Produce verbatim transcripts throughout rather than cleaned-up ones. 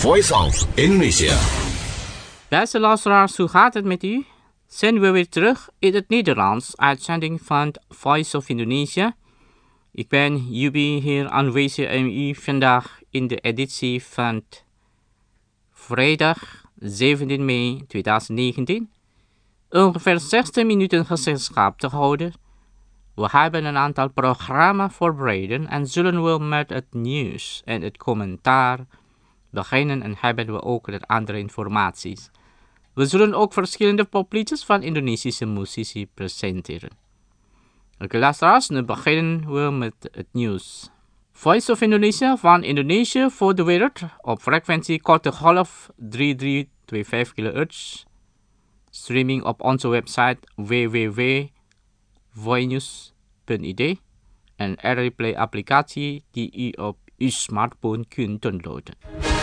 Voice of Indonesia. Beste luisteraars, hoe gaat het met u? Zijn we weer terug in het Nederlands, uitzending van Voice of Indonesia. Ik ben Yubi hier aanwezig en u vandaag in de editie van vrijdag zeventien mei tweeduizend negentien. Ongeveer zestien minuten gezelschap te houden. We hebben een aantal programma's voorbereid en zullen we met het nieuws en het commentaar beginnen en hebben we ook de andere informaties. We zullen ook verschillende popliedjes van Indonesische muzici presenteren. Oké, luisteraars, nu beginnen we met het nieuws. Voice of Indonesia van Indonesië voor de wereld op frequentie korte golf drie drie twee vijf kilohertz. Streaming op onze website w w w punt voinews punt i d en R R Play applicatie die u op uw smartphone kunt downloaden.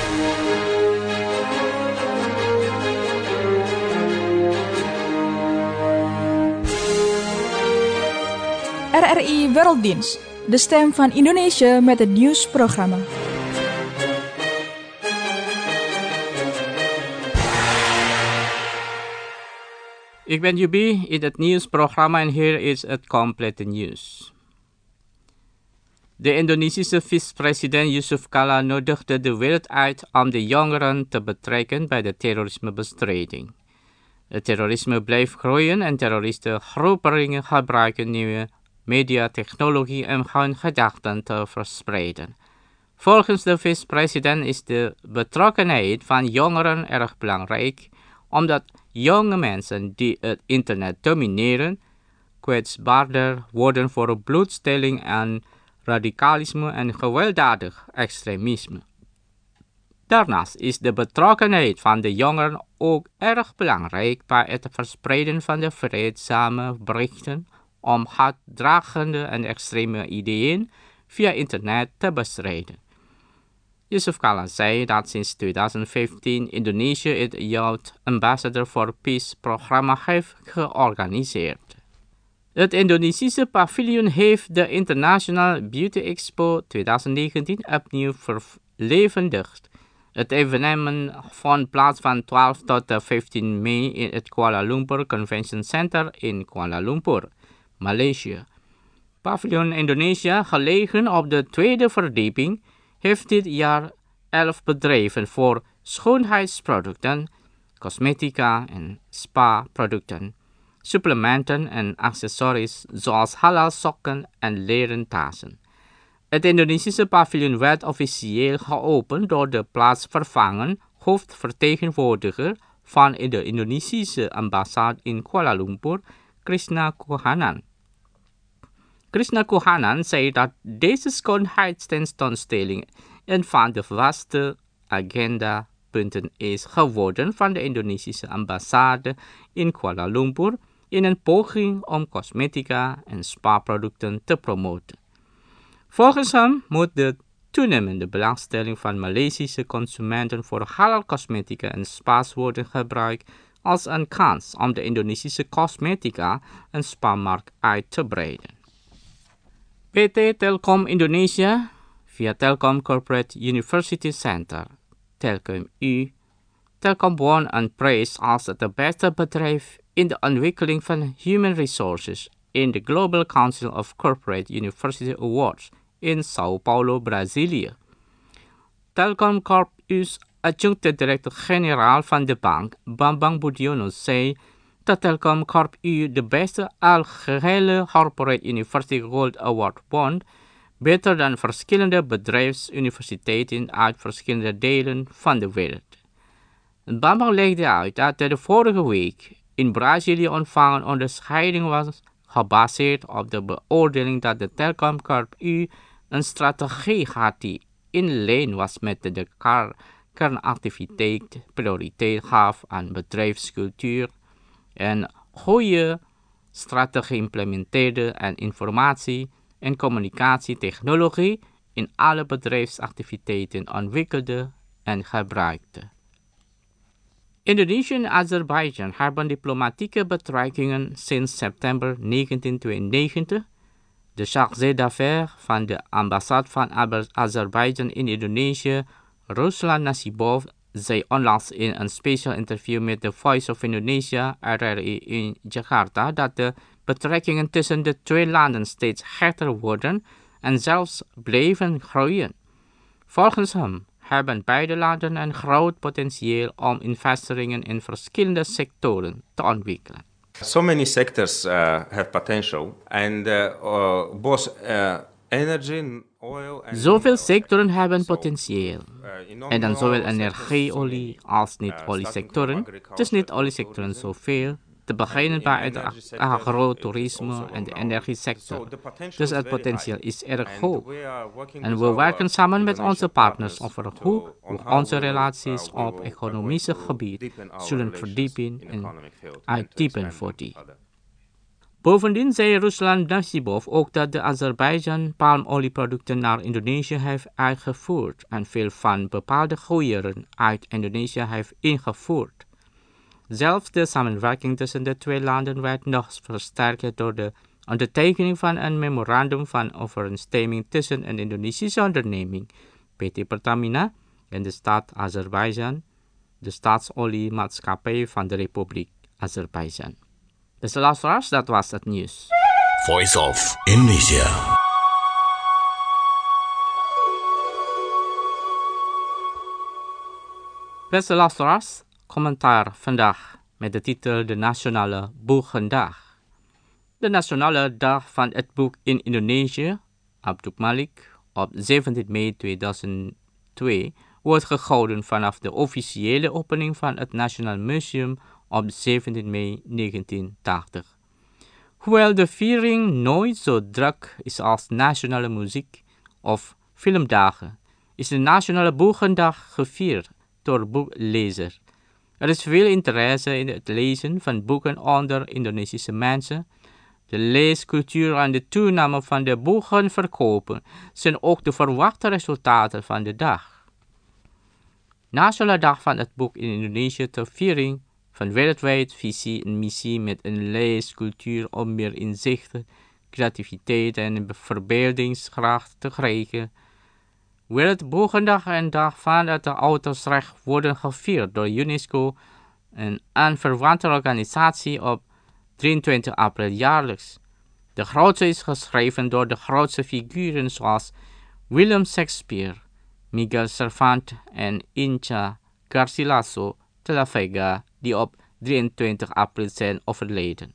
R R I Werelddienst, de stem van Indonesië met het nieuwsprogramma. Ik ben Yubi in het nieuwsprogramma en hier is het complete nieuws. De Indonesische vicepresident Yusuf Kala nodigde de wereld uit om de jongeren te betrekken bij de terrorismebestrijding. Het terrorisme blijft groeien en terroristengroeperingen gebruiken nieuwe mediatechnologie om hun gedachten te verspreiden. Volgens de vicepresident is de betrokkenheid van jongeren erg belangrijk, omdat jonge mensen die het internet domineren, kwetsbaarder worden voor blootstelling aan radicalisme en gewelddadig extremisme. Daarnaast is de betrokkenheid van de jongeren ook erg belangrijk bij het verspreiden van de vreedzame berichten om haatdragende en extreme ideeën via internet te bestrijden. Yusuf Kala zei dat sinds tweeduizend vijftien Indonesië het Youth Ambassador for Peace programma heeft georganiseerd. Het Indonesische paviljoen heeft de International Beauty Expo tweeduizend negentien opnieuw verlevendigd. Het evenement vond plaats van twaalf tot vijftien mei in het Kuala Lumpur Convention Center in Kuala Lumpur, Maleisië. Paviljoen Indonesia, gelegen op de tweede verdieping, heeft dit jaar elf bedrijven voor schoonheidsproducten, cosmetica en spa-producten, supplementen en accessories zoals halal sokken en leren tassen. Het Indonesische paviljoen werd officieel geopend door de plaatsvervangend hoofdvertegenwoordiger van de Indonesische ambassade in Kuala Lumpur, Krishna Kuhanan. Krishna Kuhanan zei dat deze schoonheidstentoonstelling een van de vaste agendapunten is geworden van de Indonesische ambassade in Kuala Lumpur in een poging om cosmetica en spa-producten te promoten. Volgens hem moet de toenemende belangstelling van Maleisische consumenten voor halal cosmetica en spa's worden gebruikt als een kans om de Indonesische cosmetica en spa-markt uit te breiden. P T Telkom Indonesia via Telkom Corporate University Center, Telkom U. Telkom won een prijs als het beste bedrijf in de ontwikkeling van human resources in de Global Council of Corporate University Awards in Sao Paulo, Brazilië. Telkom Corp U's adjuncte directeur-generaal van de bank, Bambang Budiono, zei dat Telkom Corp U de beste algehele Corporate University Gold Award won, beter dan verschillende bedrijfsuniversiteiten uit verschillende delen van de wereld. Bambang legde uit dat de vorige week in Brazilië ontvangen onderscheiding was gebaseerd op de beoordeling dat de Telkom Corp U een strategie had die in lijn was met de kernactiviteit prioriteit gaf aan bedrijfscultuur en goede strategie implementeerde en informatie- en communicatietechnologie in alle bedrijfsactiviteiten ontwikkelde en gebruikte. Indonesië en Azerbeidzjan hebben diplomatieke betrekkingen sinds september negentien tweeënnegentig. De chargé d'affaires van de ambassade van Azerbeidzjan in Indonesië, Ruslan Nasibov zei onlangs in een special interview met The Voice of Indonesia, R R I in Jakarta, dat de betrekkingen tussen de twee landen steeds hechter worden en zelfs blijven groeien. Volgens hem hebben beide landen een groot potentieel om investeringen in verschillende sectoren te ontwikkelen. So many sectors uh, have potential, and uh, uh, both uh, energy, oil and Zoveel sectoren hebben potentieel. En dan zowel energie, olie als niet-oliesectoren. Dus niet-oliesectoren zoveel. Te beginnen bij het agrotourisme en de energiesector. Dus het potentieel is erg hoog. En we werken samen met onze partners over hoe we onze relaties op economische gebied zullen verdiepen en uitdiepen voor die. Bovendien zei Ruslan Nasibov ook dat de Azerbeidzjan palmolieproducten naar Indonesië heeft uitgevoerd en veel van bepaalde goederen uit Indonesië heeft ingevoerd. Zelfs de samenwerking tussen de twee landen werd nog versterkt door de ondertekening van een memorandum van overeenstemming tussen een Indonesische onderneming, P T Pertamina, en de staat Azerbeidzjan, de staatsoliemaatschappij van de Republiek Azerbeidzjan. Beste luisteraars, dat was het nieuws. Voice of Indonesia. Beste luisteraars, commentaar vandaag met de titel De Nationale Boekendag. De Nationale Dag van het Boek in Indonesië, Abdul Malik, op zeventien mei tweeduizend twee, wordt gehouden vanaf de officiële opening van het Nationaal Museum op zeventien mei negentien tachtig. Hoewel de viering nooit zo druk is als nationale muziek of filmdagen, is de Nationale Boekendag gevierd door boeklezers. Er is veel interesse in het lezen van boeken onder Indonesische mensen. De leescultuur en de toename van de boekenverkopen zijn ook de verwachte resultaten van de dag. Nationale Dag van het Boek in Indonesië ter viering van wereldwijd visie en missie met een leescultuur om meer inzicht, creativiteit en verbeeldingskracht te krijgen. Wereldboekendag en Dag van het Auteursrecht worden gevierd door UNESCO en een verwante organisatie op drieëntwintig april jaarlijks. De grootste is geschreven door de grootste figuren zoals William Shakespeare, Miguel Cervantes en Inca Garcilaso de la Vega, die op drieëntwintig april zijn overleden.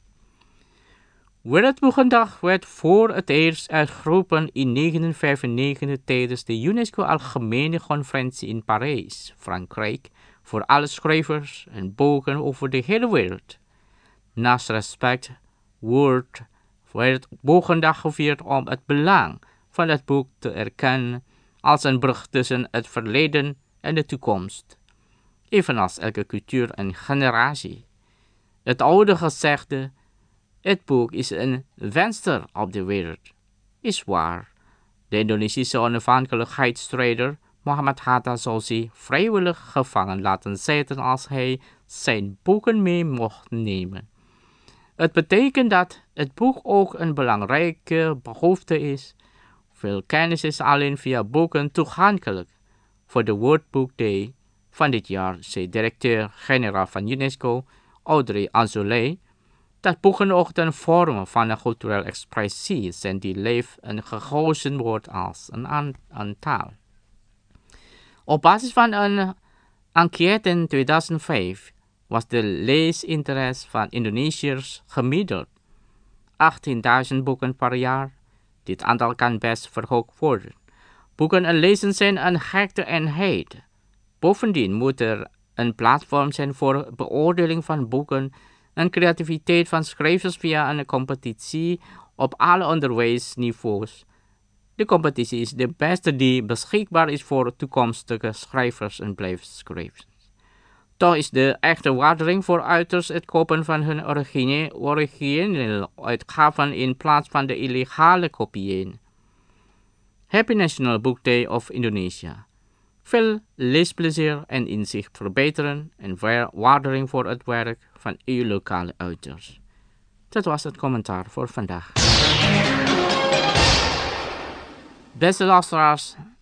Wereldboekendag werd voor het eerst uitgeroepen in negentien vijfennegentig tijdens de UNESCO Algemene Conferentie in Parijs, Frankrijk, voor alle schrijvers en boeken over de hele wereld. Naast respect wordt Wereldboekendag gevierd om het belang van het boek te erkennen als een brug tussen het verleden en de toekomst. Evenals elke cultuur en generatie. Het oude gezegde, het boek is een venster op de wereld, is waar. De Indonesische onafhankelijkheidsstrijder Muhammad Hatta zou zich vrijwillig gevangen laten zitten als hij zijn boeken mee mocht nemen. Het betekent dat het boek ook een belangrijke behoefte is. Veel kennis is alleen via boeken toegankelijk. Voor de World Book Day van dit jaar zei directeur-generaal van UNESCO, Audrey Azoulay, dat boeken ook een vorm van een culturele expressie zijn die leeft en gekozen wordt als een, an- een taal. Op basis van een enquête in tweeduizend vijf was de leesinteresse van Indonesiërs gemiddeld achttienduizend boeken per jaar. Dit aantal kan best verhoogd worden. Boeken en lezen zijn een hechte eenheid. Bovendien moet er een platform zijn voor beoordeling van boeken en creativiteit van schrijvers via een competitie op alle onderwijsniveaus. De competitie is de beste die beschikbaar is voor toekomstige schrijvers en blijfschrijvers. Toch is de echte waardering voor uiters het kopen van hun origine, originele uitgaven in plaats van de illegale kopieën. Happy National Book Day of Indonesia. Veel leesplezier en inzicht verbeteren en waardering voor het werk van uw lokale uiters. Dat was het commentaar voor vandaag. Beste luisteraars,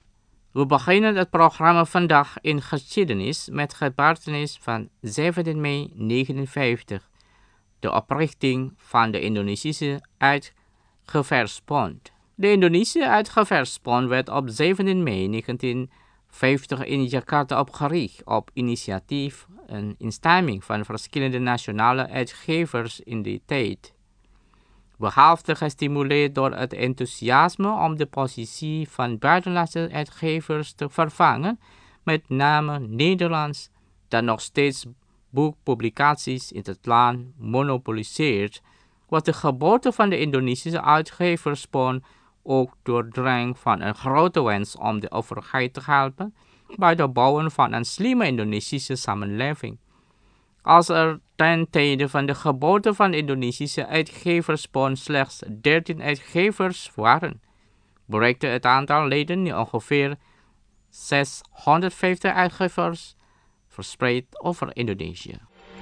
We beginnen het programma vandaag in geschiedenis met gebeurtenis van zeventien mei negenenvijftig, de oprichting van de Indonesische Uitgeversbond. De Indonesische Uitgeversbond werd op zeventien mei negentienvijftig in Jakarta opgericht op initiatief en instemming van verschillende nationale uitgevers in die tijd. Behalve gestimuleerd door het enthousiasme om de positie van buitenlandse uitgevers te vervangen, met name Nederlands, dat nog steeds boekpublicaties in het land monopoliseert, was de geboorte van de Indonesische Uitgeversbond ook doordrenkt van een grote wens om de overheid te helpen bij het bouwen van een slimme Indonesische samenleving. Als er ten tijde van de geboorte van de Indonesische Uitgeversbond slechts dertien uitgevers waren, bereikte het aantal leden nu ongeveer zeshonderdvijftig uitgevers verspreid over Indonesië.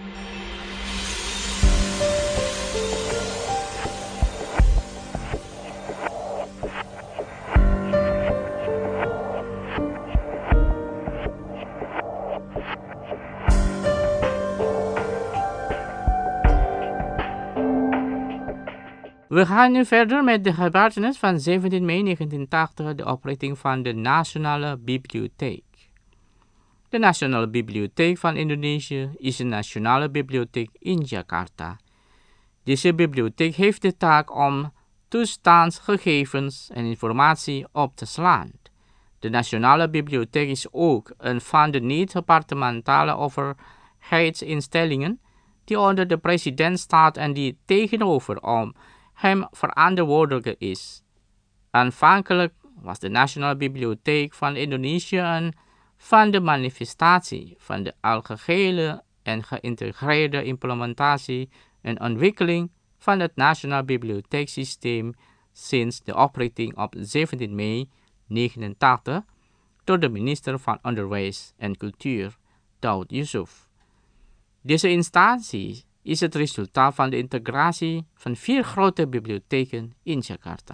We gaan nu verder met de gebeurtenis van zeventien mei negentientachtig, de oprichting van de Nationale Bibliotheek. De Nationale Bibliotheek van Indonesië is een nationale bibliotheek in Jakarta. Deze bibliotheek heeft de taak om toestandsgegevens en informatie op te slaan. De Nationale Bibliotheek is ook een van de niet-departementale overheidsinstellingen die onder de president staat en die tegenover om hem verantwoordelijk is. Aanvankelijk was de Nationale Bibliotheek van Indonesië een van de manifestatie van de algehele en geïntegreerde implementatie en ontwikkeling van het Nationaal Bibliotheeksysteem sinds de oprichting op zeventien mei negenentachtig door de minister van Onderwijs en Cultuur, Daud Yusuf. Deze instantie is het resultaat van de integratie van vier grote bibliotheken in Jakarta.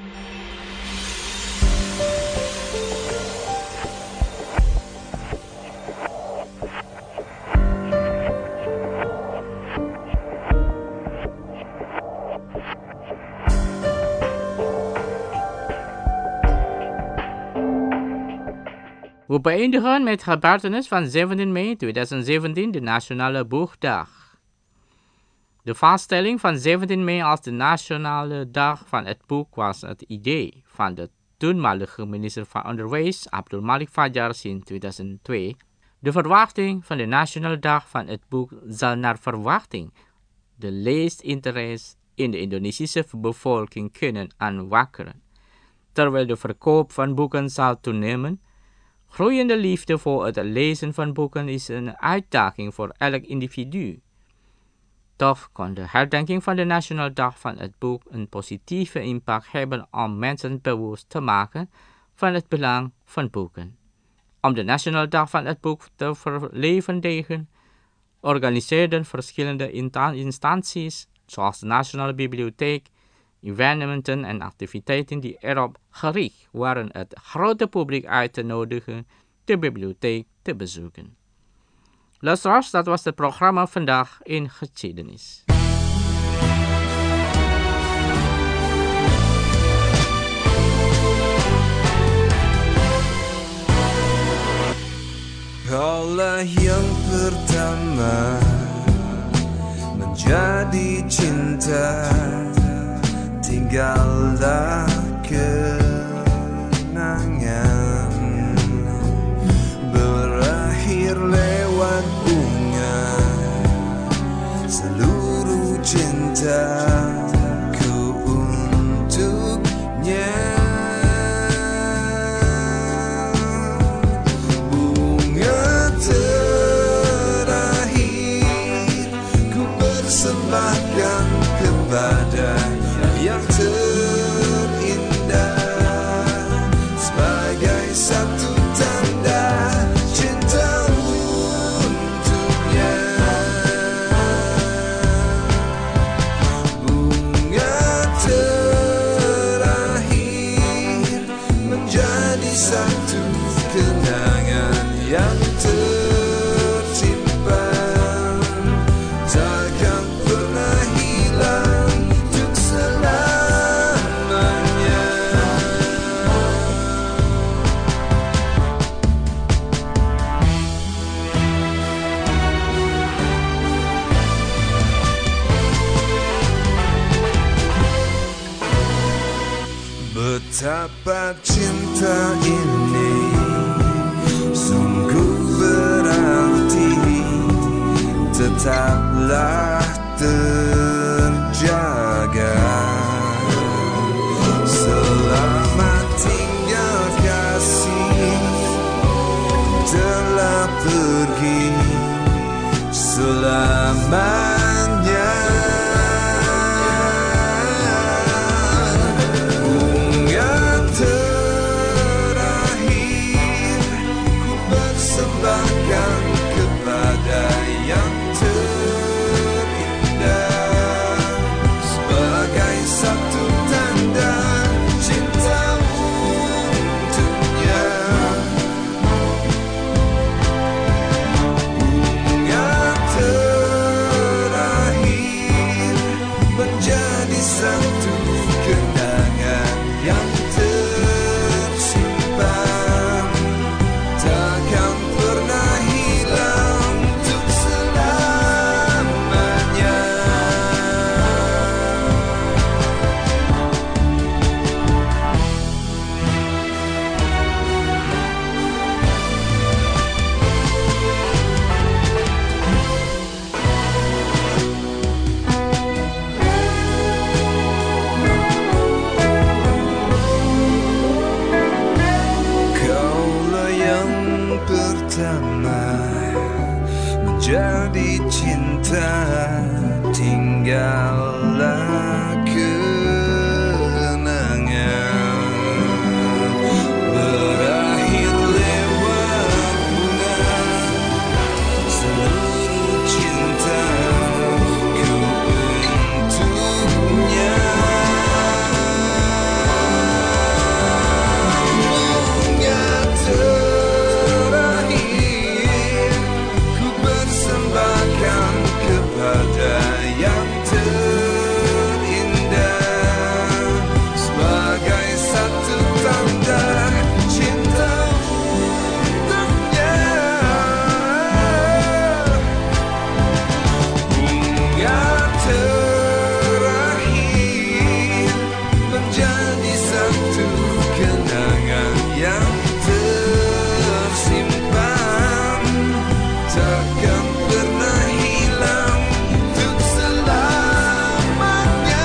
We beëindigen met gebeurtenis van zeventien mei tweeduizend zeventien, de Nationale Boekdag. De vaststelling van zeventien mei als de Nationale Dag van het Boek was het idee van de toenmalige minister van Onderwijs, Abdul Malik Fajar, sinds tweeduizend twee. De verwachting van de Nationale Dag van het Boek zal naar verwachting de leesinteresse in de Indonesische bevolking kunnen aanwakkeren. Terwijl de verkoop van boeken zal toenemen, groeiende liefde voor het lezen van boeken is een uitdaging voor elk individu. Toch kon de herdenking van de Nationale Dag van het Boek een positieve impact hebben om mensen bewust te maken van het belang van boeken. Om de Nationale Dag van het Boek te verlevendigen, organiseerden verschillende instanties, zoals de Nationale Bibliotheek, evenementen en activiteiten die erop gericht waren het grote publiek uit te nodigen de bibliotheek te bezoeken. Luisteraars, dat was het programma vandaag in geschiedenis. Kaulah yang pertama menjadi cinta, tinggallah kenangan berakhir lewat bunga seluruh cintaku untuknya. Bunga terakhir ku persembahkan kepadanya yang terindah sebagai satu tanda cintamu untuknya. Bunga terakhir menjadi satu Mengapa cinta ini sungguh berarti, tetaplah terjaga. Selamat tinggal kasih, telah pergi selamanya. Bunga terakhir ku persembahkan kepada yang terindah, sebagai satu tanda cinta untuknya. Bunga terakhir menjadi satu kenangan yang tersimpan, takkan pernah hilang untuk selamanya. Kaulah yang pertama menjadi cinta, tinggallah kenangan. Berakhir lewat bunga seluruh cintaku untuknya. Bunga terakhir ku persembahkan kepada yang terindah, sebagai satu tanda cinta untuknya. Bunga terakhir menjadi satu kenangan yang tersimpan, takkan pernah hilang untuk selamanya.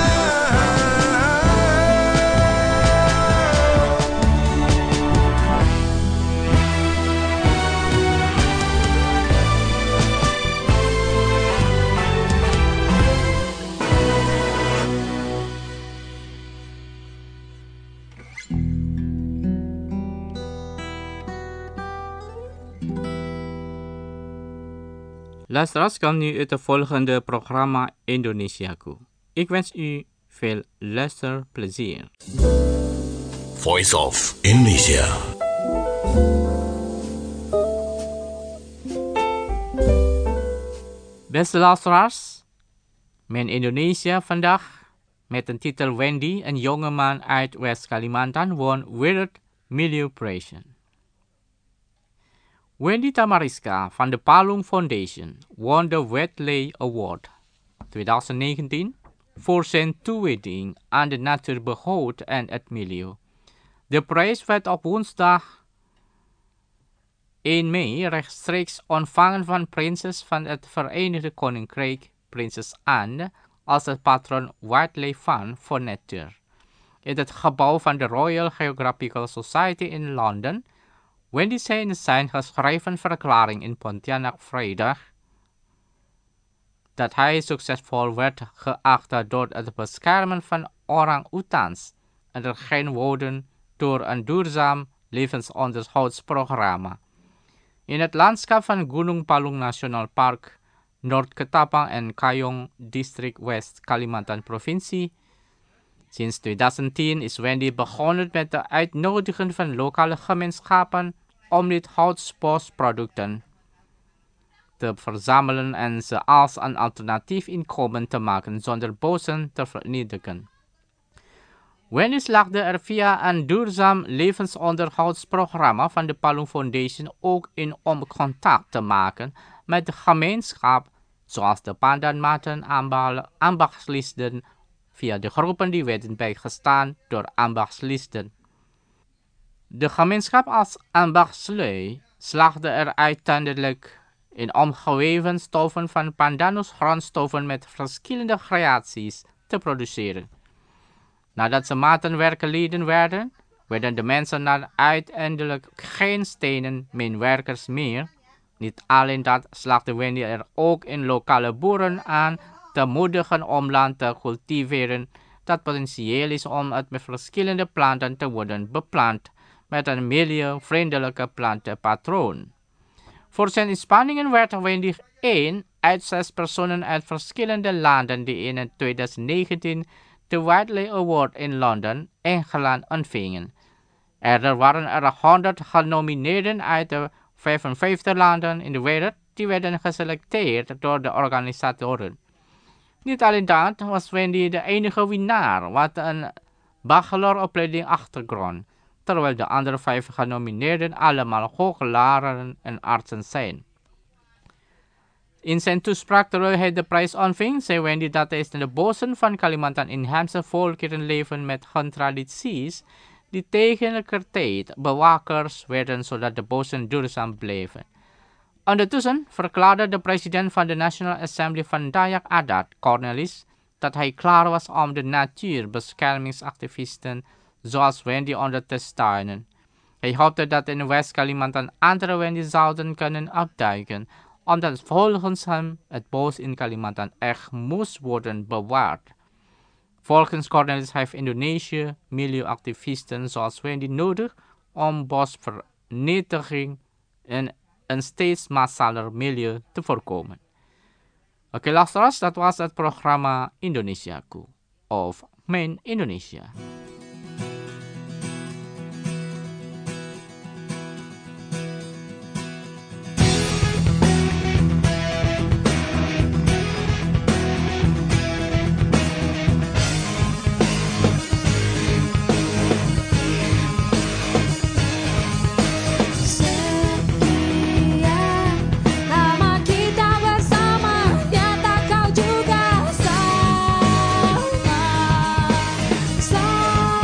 Luisteraars, kan nu het volgende programma Indonesiaku. Ik wens u veel luisterplezier. Voice of Indonesia. Beste luisteraars, mijn Indonesia vandaag met een titel Wendy, een jongeman uit West-Kalimantan, won World Milieu Prijs. Wendy Tamariska van de Palung Foundation won de Whitley Award twintig negentien voor zijn toewijding aan de natuurbehoud en het milieu. De prijs werd op woensdag één mei rechtstreeks ontvangen van prinses van het Verenigd Koninkrijk, prinses Anne, als het patron Whitley Fund voor Natuur. In het gebouw van de Royal Geographical Society in Londen Wendy zei in zijn geschreven verklaring in Pontianak vrijdag dat hij succesvol werd geacht door het beschermen van orang-oetans en er geen woorden door een duurzaam levensonderhoudsprogramma. In het landschap van Gunung Palung National Park, Noord-Ketapang en Kayong District West Kalimantan Provincie. Sinds twintig tien is Wendy begonnen met de uitnodigen van lokale gemeenschappen om dit houtspoorsproducten te verzamelen en ze als een alternatief inkomen te maken zonder bossen te vernietigen. Wendy slaagde er via een duurzaam levensonderhoudsprogramma van de Palung Foundation ook in om contact te maken met de gemeenschap, zoals de pandanmaten ambachtslisten, via de groepen die werden bijgestaan door ambachtslisten. De gemeenschap als ambachtslui slaagde er uiteindelijk in omgeweven stoffen van pandanus grondstoffen met verschillende gradaties te produceren. Nadat ze matenwerkeleden werden, werden de mensen dan uiteindelijk geen stenen mijnwerkers meer. Niet alleen dat, slaagde Wendy er ook in lokale boeren aan te moedigen om land te cultiveren dat potentieel is om het met verschillende planten te worden beplant met een milieuvriendelijke plantenpatroon. Voor zijn inspanningen werd Wendy één uit zes personen uit verschillende landen die in twintig negentien de Whiteley Award in Londen, Engeland ontvingen. Er waren er honderd genomineerden uit de vijfenvijftig landen in de wereld die werden geselecteerd door de organisatoren. Niet alleen dat was Wendy de enige winnaar wat een bacheloropleiding achtergrond, terwijl de andere vijf genomineerden allemaal hoogleraren en artsen zijn. In zijn toespraak terwijl hij de prijs ontving, zei Wendy dat hij in de bossen van Kalimantan inheemse volkeren leven met hun tradities die tegelijkertijd bewakers werden zodat de bossen duurzaam bleven. Ondertussen verklaarde de president van de National Assembly van Dayak Adat, Cornelis, dat hij klaar was om de natuurbeschermingsactivisten zoals Wendy onder te steunen. Hij hoopte dat in West-Kalimantan andere Wendy zouden kunnen opduiken, omdat volgens hem het bos in Kalimantan echt moest worden bewaard. Volgens Cornelis heeft Indonesië milieuactivisten zoals Wendy nodig om bosvernietiging en een steeds massaler milieu te voorkomen. Oké, okay, luisteraars, dat was het programma Indonesiaku of Mijn Indonesia. Sama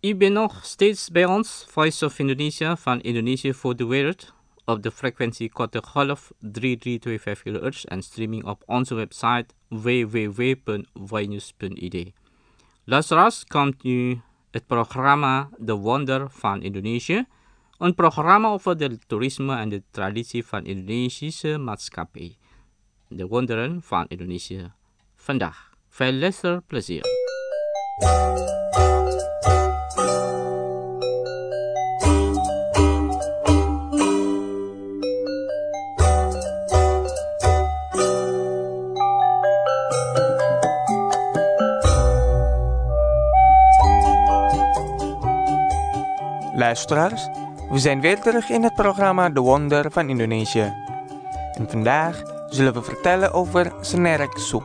U bent nog steeds bij ons, Voice of Indonesia van Indonesië voor de Wereld, op de frequentie korte golf drie drie twee vijf kilohertz en streaming op onze website w w w punt voinews punt i d. Luisteraars, komt nu het programma De Wonder van Indonesië, een programma over de toerisme en de traditie van Indonesische maatschappij. De wonderen van Indonesië vandaag. Veel luisterplezier. Luisteraars, we zijn weer terug in het programma De Wonder van Indonesië. En vandaag zullen we vertellen over senereksoep.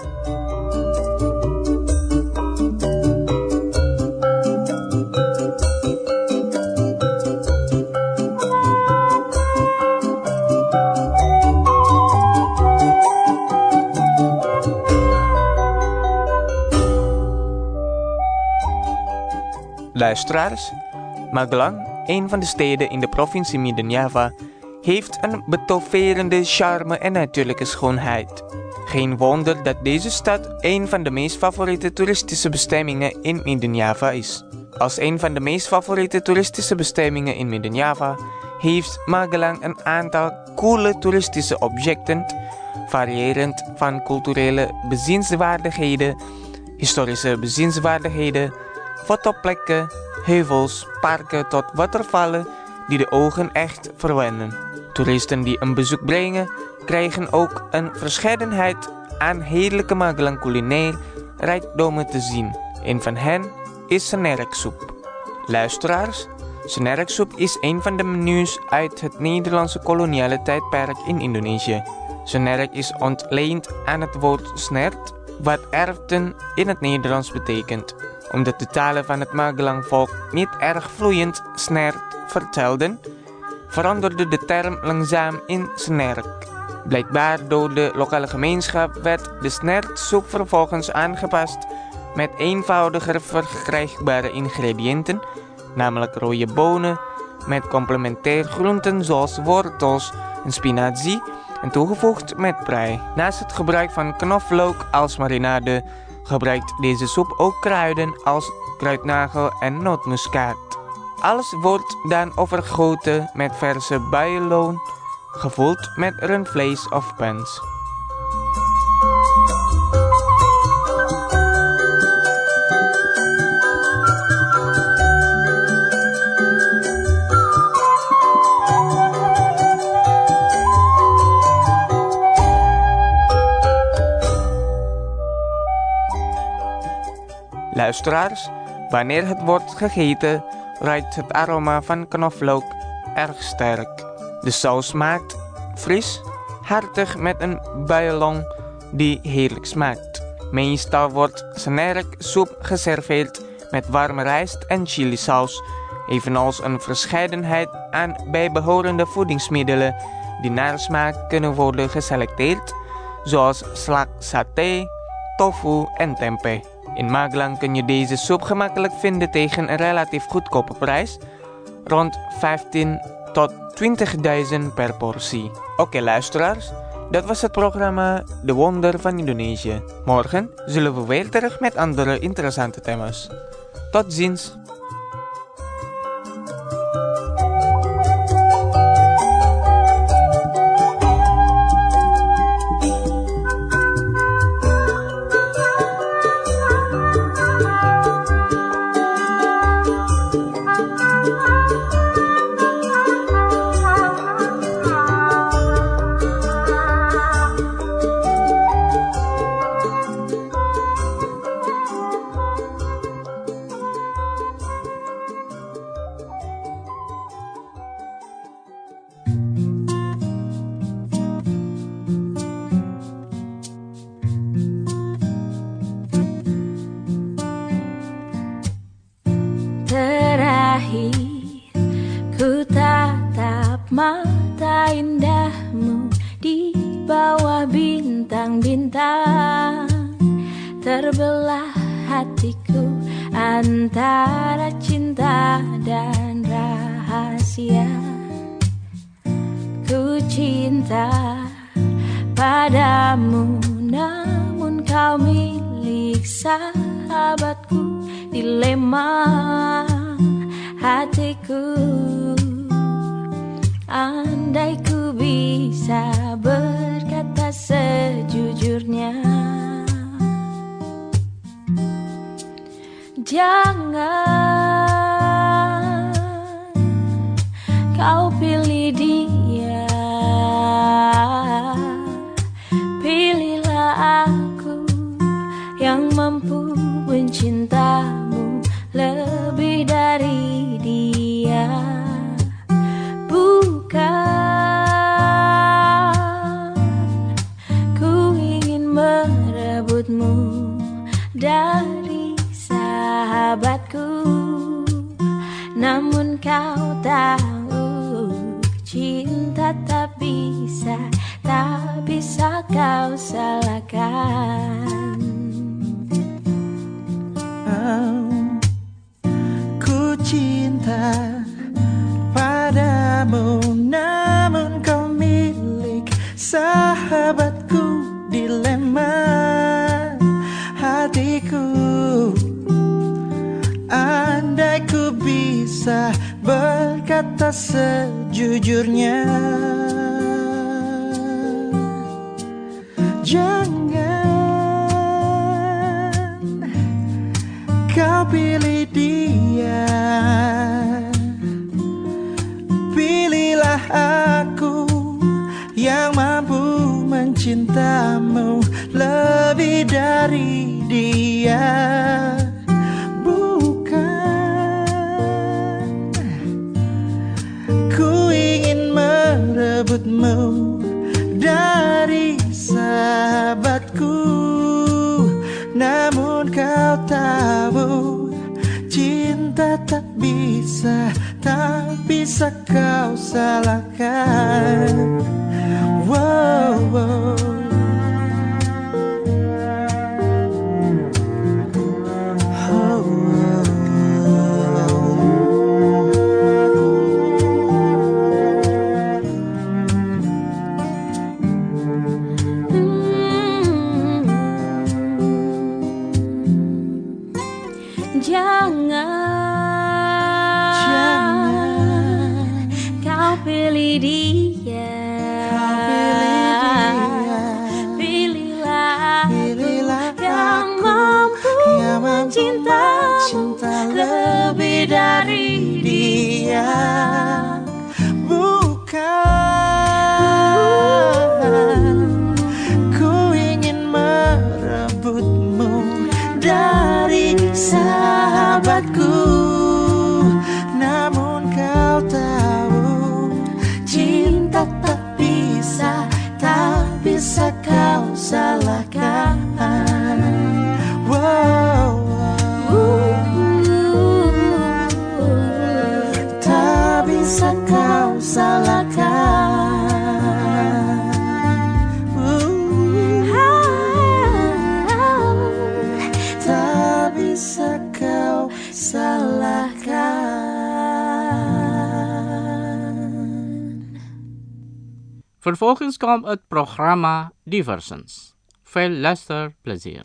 Luisteraars, Magelang, een van de steden in de provincie Midden-Java, heeft een betoverende charme en natuurlijke schoonheid. Geen wonder dat deze stad een van de meest favoriete toeristische bestemmingen in Midden-Java is. Als een van de meest favoriete toeristische bestemmingen in Midden-Java heeft Magelang een aantal coole toeristische objecten, variërend van culturele bezienswaardigheden, historische bezienswaardigheden, fotoplekken, heuvels, parken tot watervallen die de ogen echt verwennen. Toeristen die een bezoek brengen, krijgen ook een verscheidenheid aan heerlijke Magelang culinair rijkdommen te zien. Een van hen is senereksoep. Luisteraars, senereksoep is een van de menus uit het Nederlandse koloniale tijdperk in Indonesië. Senerek is ontleend aan het woord snert, wat erften in het Nederlands betekent. Omdat de talen van het Magelang-volk niet erg vloeiend snert vertelden, veranderde de term langzaam in senerek. Blijkbaar door de lokale gemeenschap werd de snertsoep vervolgens aangepast met eenvoudiger verkrijgbare ingrediënten, namelijk rode bonen met complementair groenten zoals wortels en spinazie en toegevoegd met prei. Naast het gebruik van knoflook als marinade gebruikt deze soep ook kruiden als kruidnagel en nootmuskaat. Alles wordt dan overgoten met verse buienloon, gevuld met rundvlees of pens. Luisteraars, wanneer het wordt gegeten, ruikt het aroma van knoflook erg sterk. De saus smaakt fris, hartig met een buienlong die heerlijk smaakt. Meestal wordt senereksoep geserveerd met warme rijst en chilisaus, evenals een verscheidenheid aan bijbehorende voedingsmiddelen die naar smaak kunnen worden geselecteerd, zoals slak saté, tofu en tempeh. In Magelang kun je deze soep gemakkelijk vinden tegen een relatief goedkope prijs, rond vijftien tot twintigduizend per portie. Oké okay, luisteraars, dat was het programma De Wonder van Indonesië. Morgen zullen we weer terug met andere interessante thema's. Tot ziens! Ku tatap mata indahmu di bawah bintang-bintang, terbelah hatiku antara cinta dan rahasia. Ku cinta padamu, namun kau milik sahabatku. Dilema hatiku, andai ku bisa berkata sejujurnya. Jangan kau pilih dia, pilihlah aku yang mampu mencintamu lebih dari dia. Bukan ku ingin merebutmu dari sahabatku, namun kau tahu cinta tak bisa, tak bisa kau salahkan. Oh, ku cinta padamu, namun kau milik sahabatku. Dilema hatiku, andai ku bisa berkata sejujurnya. Jangan kau pilih dia, pilihlah aku yang mampu mencintamu lebih dari dia. Bukan ku ingin merebutmu dari sahabatku, namun kau tahu cinta tak bisa, tak bisa kau salahkan. Wow, wow. Oh, Jangan, Jangan kau pilih dia, kau pilih dia. Pilihlah, Pilihlah aku yang aku mampu yang mampu mencintamu mencinta lebih dari dia. Bukan ku ingin merebutmu dari sahabatku, namun kau tahu cinta tak bisa, tak bisa kau salahkan. Wow, tak bisa kau salahkan. Tak bisa kau salahkan. Vervolgens komt het programma Diversons. Veel luisterplezier.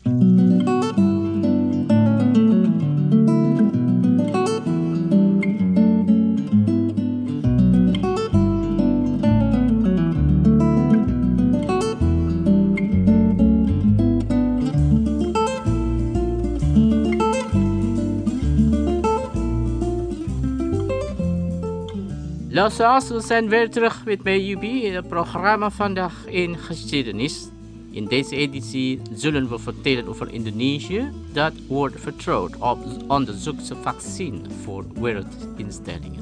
Luisteraars, we zijn weer terug met mij U B in het programma Vandaag in Geschiedenis. In deze editie zullen we vertellen over Indonesië dat wordt vertrouwd op onderzoeksvaccin voor wereldinstellingen.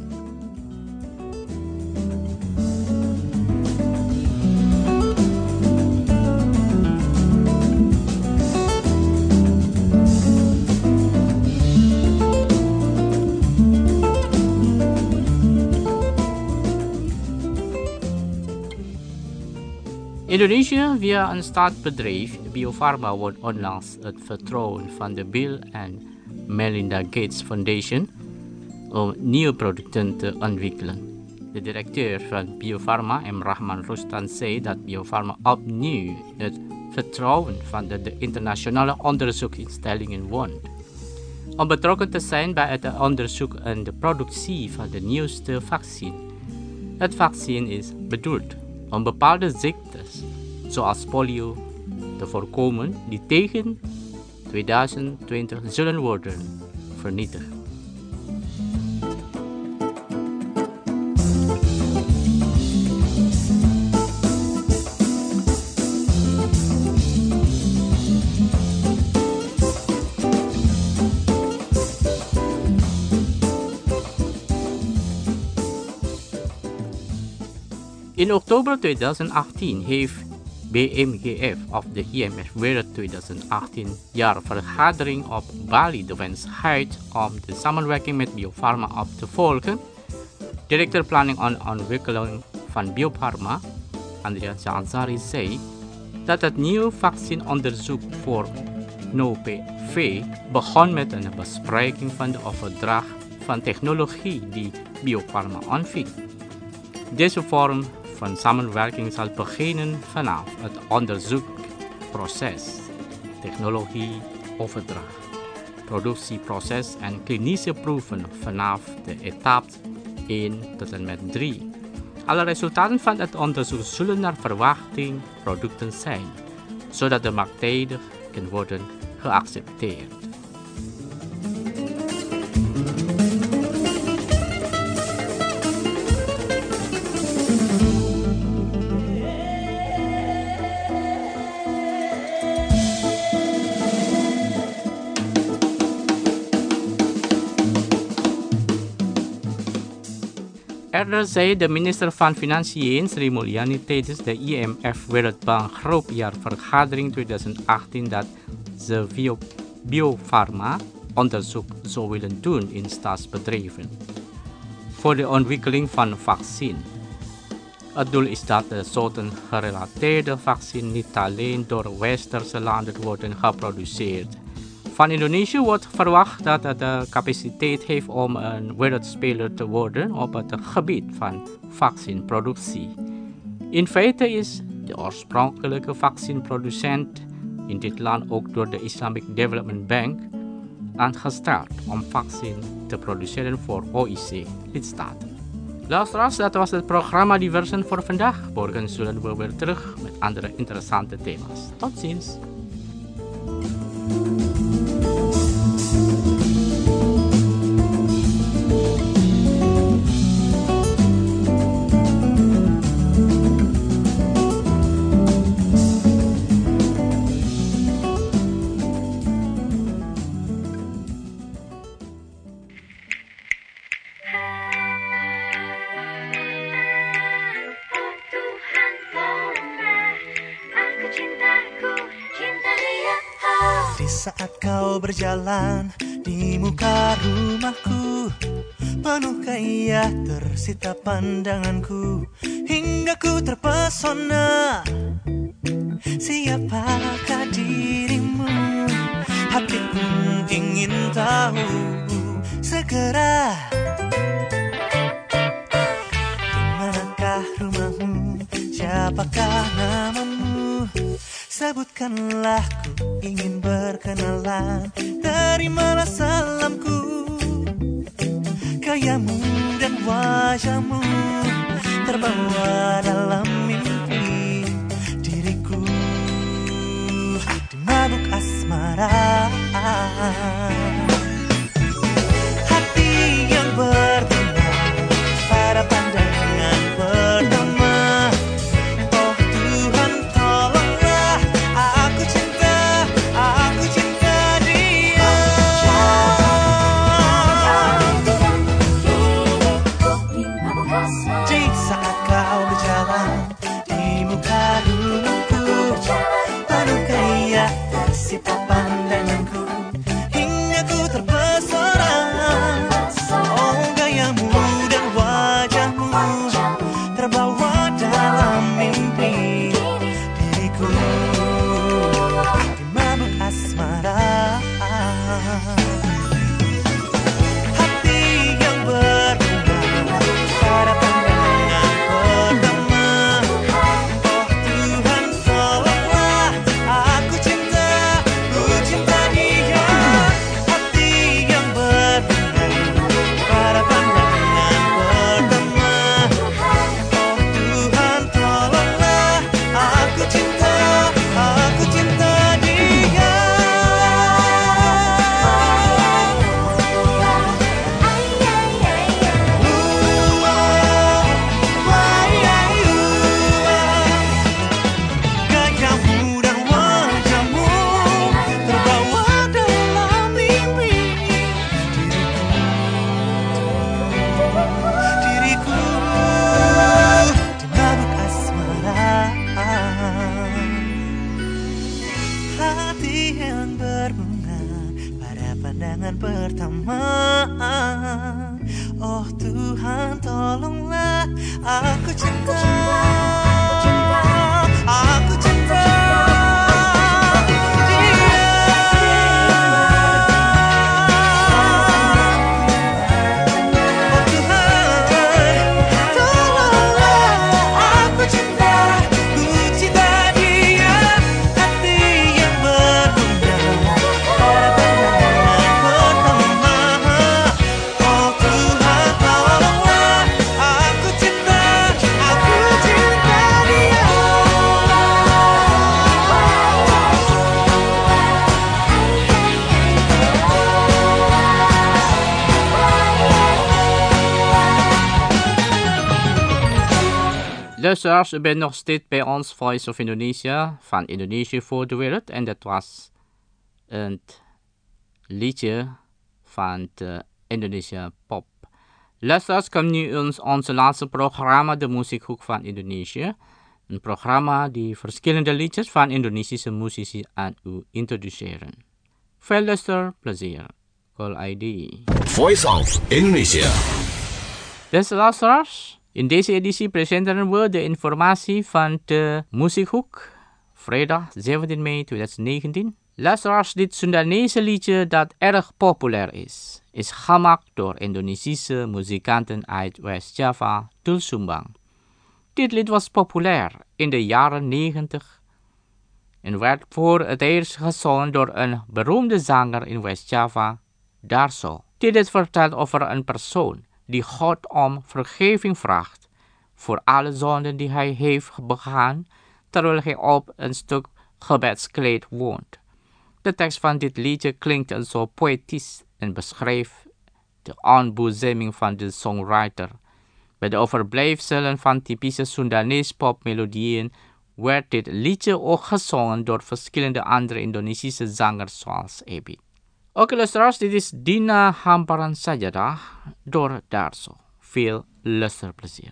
Indonesia via een staatsbedrijf, Bio-Pharma, wordt onlangs het vertrouwen van de Bill en Melinda Gates Foundation om nieuwe producten te ontwikkelen. De directeur van Bio-Pharma, M. Rahman Rustan, zei dat Bio-Pharma opnieuw het vertrouwen van de, de internationale onderzoeksinstellingen won. Om betrokken te zijn bij het onderzoek en de productie van de nieuwste vaccin. Het vaccin is bedoeld om bepaalde ziektes, zoals polio, te voorkomen die tegen tweeduizend twintig zullen worden vernietigd. In oktober tweeduizend achttien heeft B M G F of de I M F Wereld tweeduizend achttien jaarvergadering op Bali de wens geuit om de samenwerking met Bio-Pharma op te volgen. Directeur Planning en Ontwikkeling van Bio-Pharma, Andrea Ansari, zei dat het nieuwe vaccinonderzoek voor N O P V begon met een bespreking van de overdracht van technologie die Bio-Pharma ontving. Deze vorm van samenwerking zal beginnen vanaf het onderzoekproces, technologieoverdracht, productieproces en klinische proeven vanaf de etappe één tot en met drie. Alle resultaten van het onderzoek zullen naar verwachting producten zijn, zodat de markttijdig kan worden geaccepteerd. Eerder zei de minister van Financiën Sri Mulyani tijdens de I M F Wereldbank groepjaarvergadering tweeduizend achttien dat ze via Bio-Pharma onderzoek zou willen doen in staatsbedrijven voor de ontwikkeling van een vaccin. Het doel is dat de soorten gerelateerde vaccin niet alleen door westerse landen worden geproduceerd. Van Indonesië wordt verwacht dat het de capaciteit heeft om een wereldspeler te worden op het gebied van vaccinproductie. In feite is de oorspronkelijke vaccinproducent in dit land ook door de Islamic Development Bank aangesteld om vaccin te produceren voor O I C-lidstaten. Luisteraars, dat was het programma Diversen voor vandaag. Morgen zullen we weer terug met andere interessante thema's. Tot ziens! Di saat kau berjalan di muka rumahku, penuh gairah tersita pandanganku, hingga ku terpesona. Siapakah dirimu? Hatiku ingin tahu segera. Dimanakah rumahmu? Siapakah namamu? Sebutkanlah, ku ingin berkenalan. Terimalah salamku. Gayamu dan wajahmu terbawa dalam mimpi diriku, dimabuk asmara. Hati yang bertanya pada pandangan pertama. Oh Tuhan, tolonglah, aku cinta, aku cinta dia. Di saat kau berjalan di muka rumahku, penuh gairah tersita pandanganku, hingga pandangan pertama. Oh Tuhan tolonglah aku cinta, aku cinta Luisteraars, u bent nog steeds bij ons Voice of Indonesia van Indonesië voor de wereld. En dat was een liedje van de Indonesia Pop. Luisteraars, komt nu ons onze laatste programma, de Muziekhoek van Indonesië. Een programma die verschillende liedjes van Indonesische muzici aan u introduceren. Veel luisterplezier. Call I D. Voice of Indonesia. Beste luisteraars, in deze editie presenteren we de informatie van de Muziekhoek, vrijdag zeventien mei tweeduizend negentien. Luisteraars, dit Sundanese liedje dat erg populair is, is gemaakt door Indonesische muzikanten uit West-Java, Doel Sumbang. Dit lied was populair in de jaren negentig en werd voor het eerst gezongen door een beroemde zanger in West-Java, Darso. Dit lied vertelt over een persoon die God om vergeving vraagt voor alle zonden die hij heeft begaan, terwijl hij op een stuk gebedskleed woont. De tekst van dit liedje klinkt zo poëtisch en beschrijft de ontboezeming van de songwriter. Bij de overblijfselen van typische Sundanese popmelodieën werd dit liedje ook gezongen door verschillende andere Indonesische zangers zoals Ebit. Oké okay, luisteraars, dit is Dina Hamparan Sajadah door Darso. Veel luisterplezier.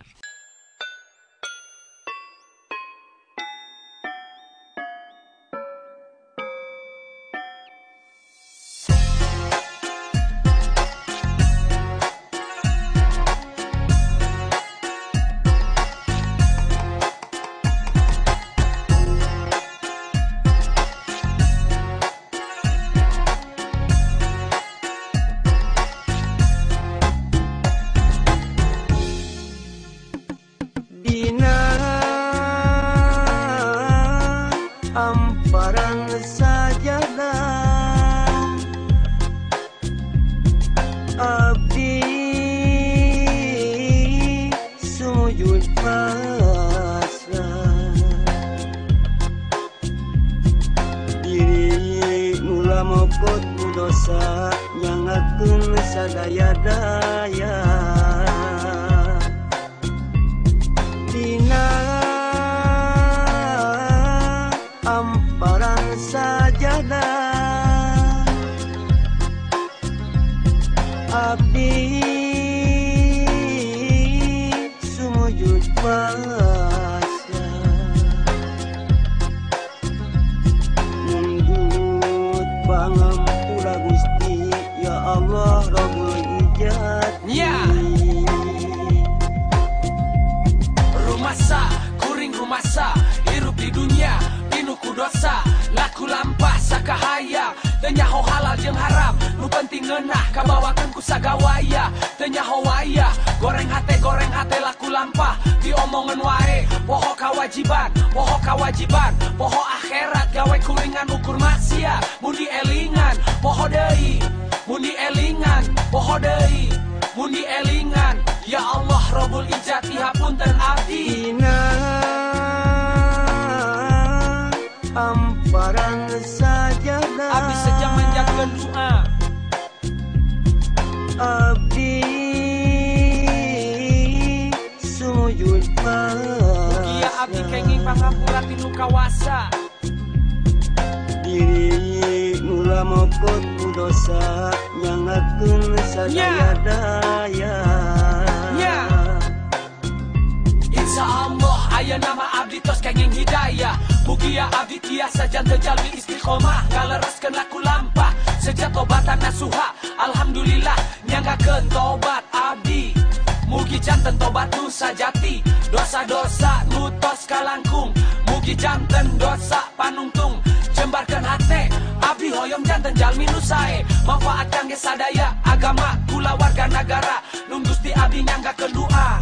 sejak tobatan nasuha alhamdulillah nyanggakeun tobat abdi mugi janten tobat nu sajati dosa-dosa nu tos kalangkung mugi janten dosa panungtung jembarkeun hate abdi hoyong janten jalmi nu sae manfaatkan ge sadaya agama kula warga nagara nun Gusti abdi nyanggakeun doa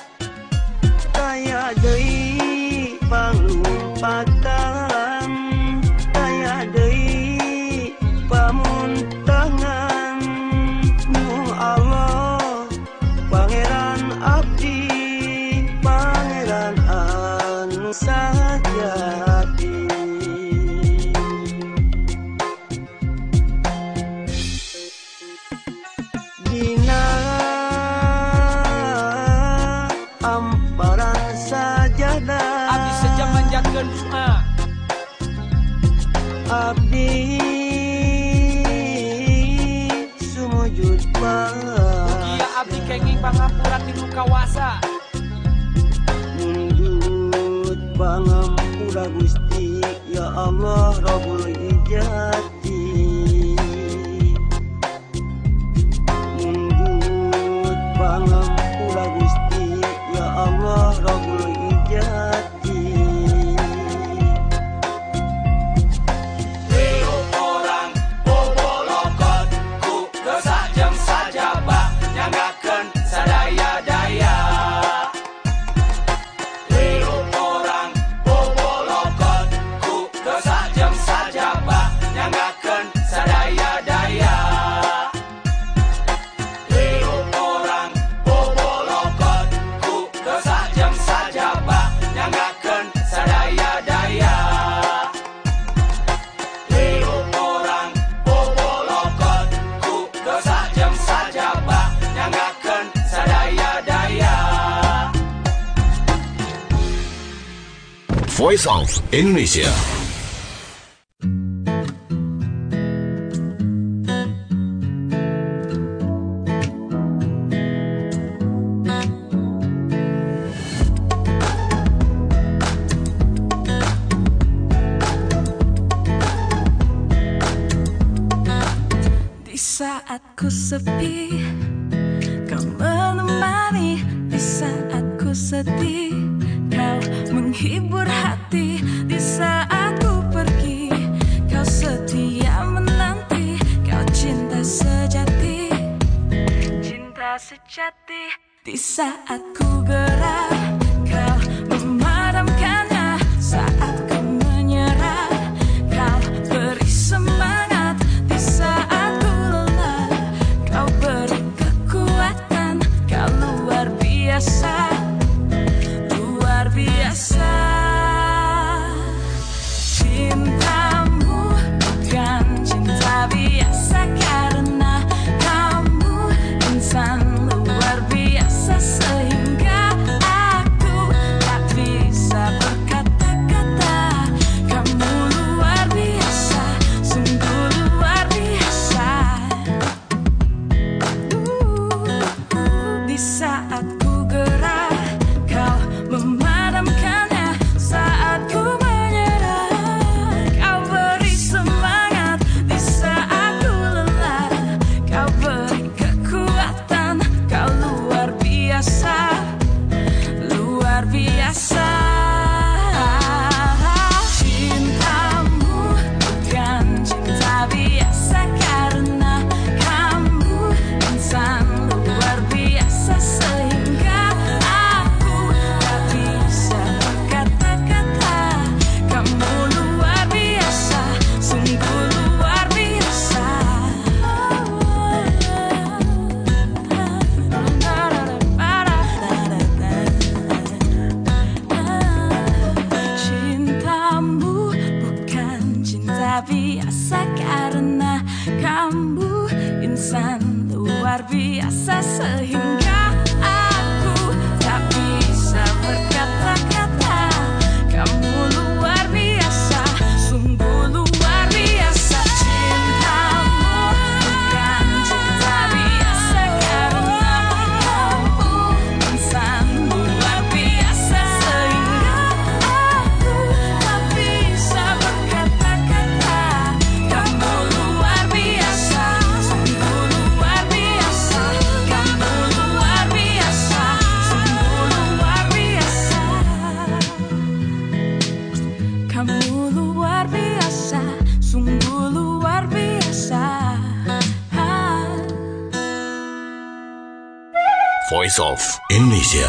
kaya deui panglumpatan kaya deui pamuntangan nu Allah pangeran abdi pangeran anu sajati dina amparan sajadah abdi sejak manjatkeun doa abdi sumujud mugia abdi kenging pangampura tinu kawasa mundut pangampura Gusti ya Allah Rabbul Ijati mundut pangampura Gusti ya Allah Rabbul Ijati Voice of Indonesia. Di saat ku sepi, kau menemani. Di saat ku sedih, kau menghibur hati. Di saat ku pergi, kau setia menanti. Kau cinta sejati, cinta sejati. Di saat ku gerah, kau memadamkannya. Saat ku menyerah, kau beri semangat. Di saat ku lelah, kau beri kekuatan. Kau luar biasa, luar biasa. Cintamu bukan cinta biasa, karena kamu insan luar biasa, sehingga aku tak bisa berkata-kata. Kamu luar biasa, sungguh luar biasa. Di saat ku gerah, kau memadamkannya. Saat ku menyerah, kau beri semangat. Di saat ku lelah, kau beri kekuatan. Kau luar biasa, luar biasa. Cintamu bukan cinta biasa, karena kamu insan luar biasa, sehingga aku tak bisa berkata-kata. Kamu luar biasa, sungguh luar biasa. Cintamu bukan cinta biasa, karena kamu insan luar biasa, sehingga aku tak bisa berkata-kata. Kamu luar biasa, sungguh luar biasa. Cintamu bukan cinta biasa, karena kamu insan luar biasa, sehingga aku tak bisa berkata-kata. Kamu luar biasa. Voice of Indonesia.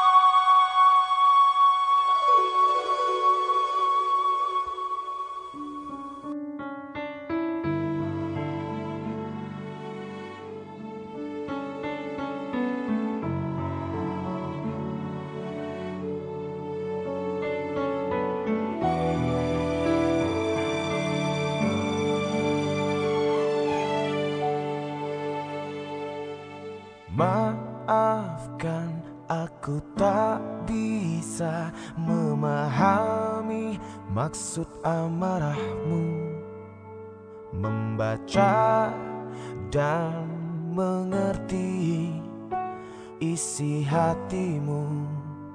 Maafkan, aku tak bisa memahami maksud amarahmu, membaca dan mengerti isi hatimu.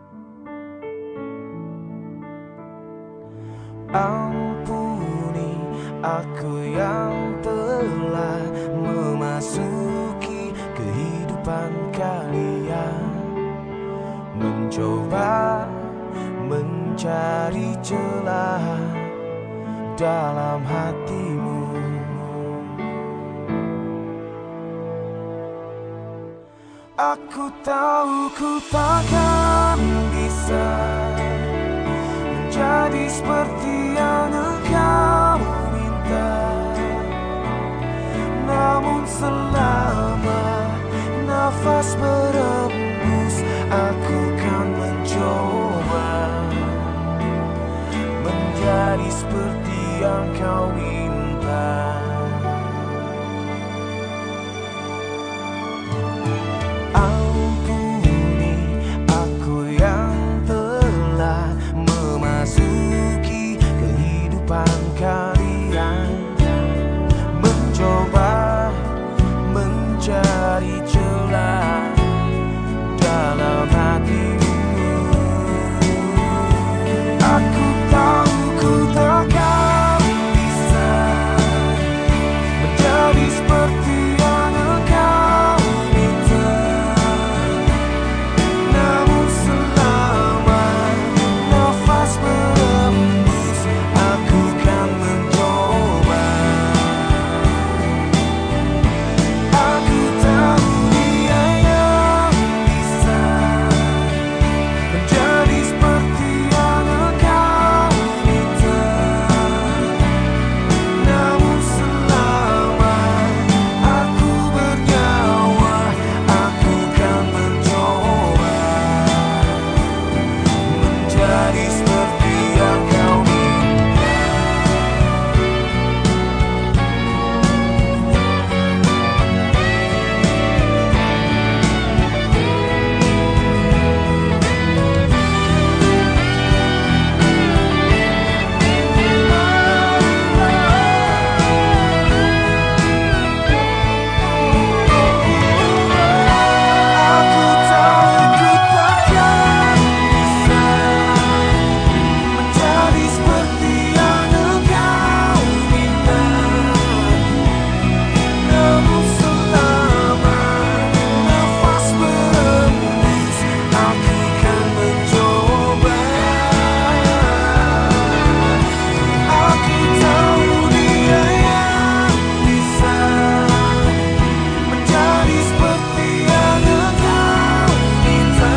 Ampuni aku yang telah memasuki kehidupan kalian, mencoba mencari celah dalam hatimu. Aku tahu ku takkan bisa menjadi seperti yang engkau minta, namun selama nafas berembus, aku kan mencoba menjadi seperti yang kau minta. Ampuni aku yang telah memasuki kehidupan kalian, mencoba mencari celah dalam hatimu. Aku tahu ku takkan bisa menjadi seperti yang engkau minta, namun selama nafas berembus, aku kan mencoba. Aku tahu dia yang bisa menjadi seperti yang engkau minta, namun selama aku bernyawa, aku kan mencoba menjadi seperti yang kau minta. Aku tahu ku takkan bisa menjadi seperti yang engkau minta, namun selama nafas berembus, aku kan mencoba. Aku tahu dia yang bisa menjadi seperti yang engkau minta,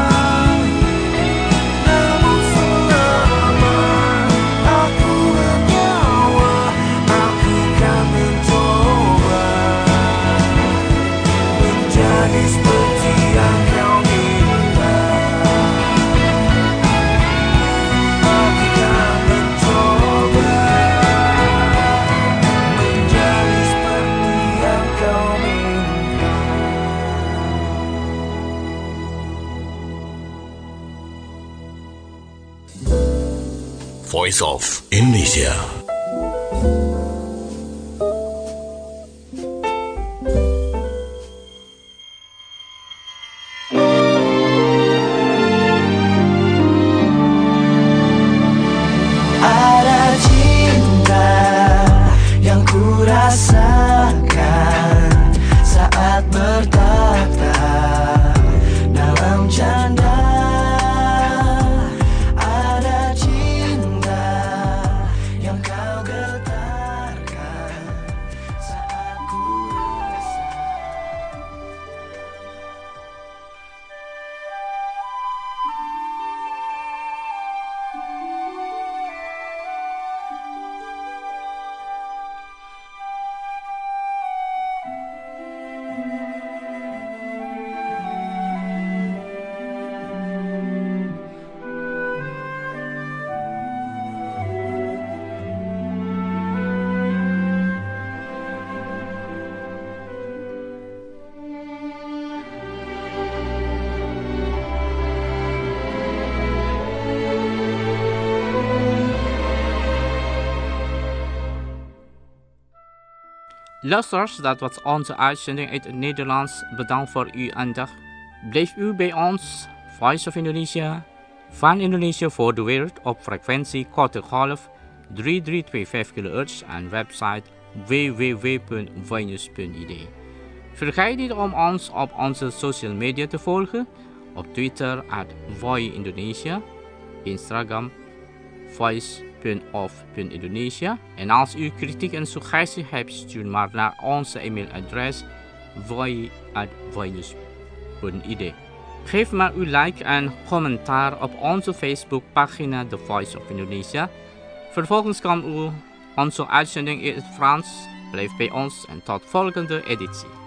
namun selama aku bernyawa, aku kan mencoba menjadi seperti yang kau minta. Aku kan mencoba menjadi seperti yang kau minta. Voice of Indonesia. Ada cinta yang ku rasakan saat bertata dalam canda. Ada cinta yang Luisteraars, dat was onze uitzending uit het Nederlands. Bedankt voor uw aandacht. Blijf u bij ons, Voice of Indonesia, van Indonesië voor de wereld op frequentie korte golf drie drie twee vijf kilohertz en website w w w punt voinews punt i d. Vergeet niet om ons op onze social media te volgen, op Twitter at Voi Indonesia, Instagram voice punt of punt indonesia. En als u kritiek en suggestie hebt, stuur maar naar onze e-mailadres voi at voinews punt i d. Geef maar uw like en commentaar op onze Facebookpagina The Voice of Indonesia. Vervolgens kan u onze uitzending in het Frans. Blijf bij ons en tot volgende editie.